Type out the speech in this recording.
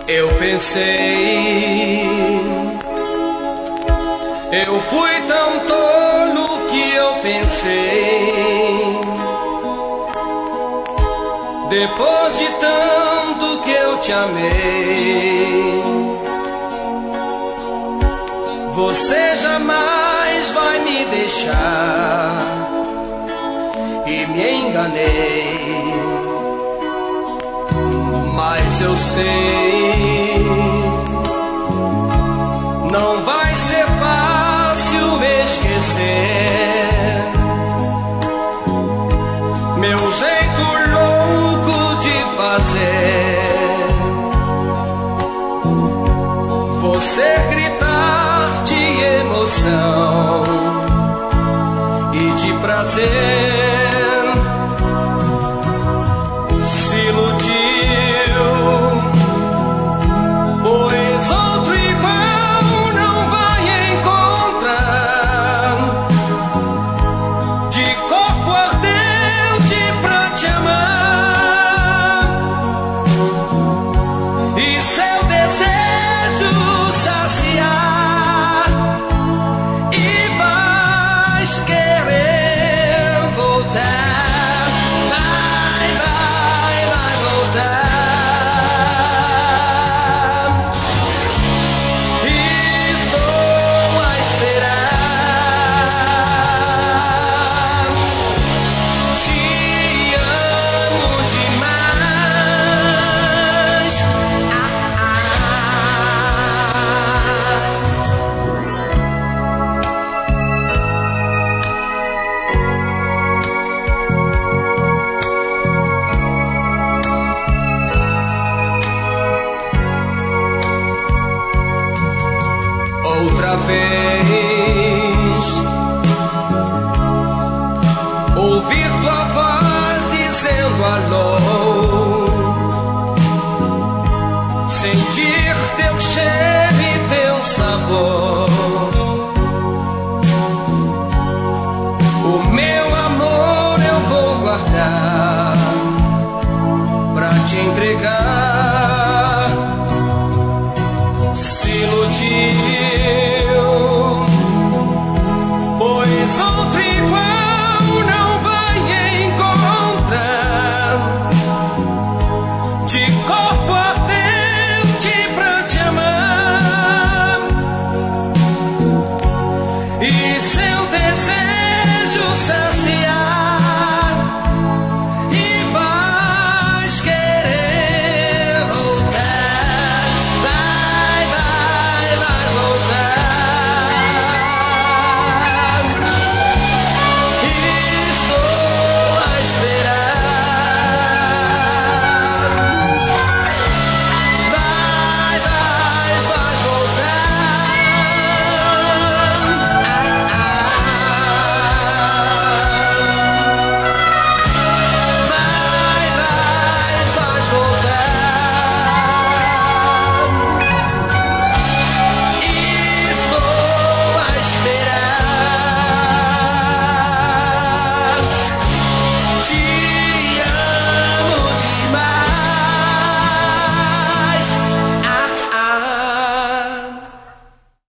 Eu pensei, eu fui tão tolo que eu pensei, depois de tanto que eu te amei, você jamais vai me deixar, e me enganei. Mas eu sei, não vai ser fácil esquecer meu jeito louco de fazer você gritar de emoção e de prazer.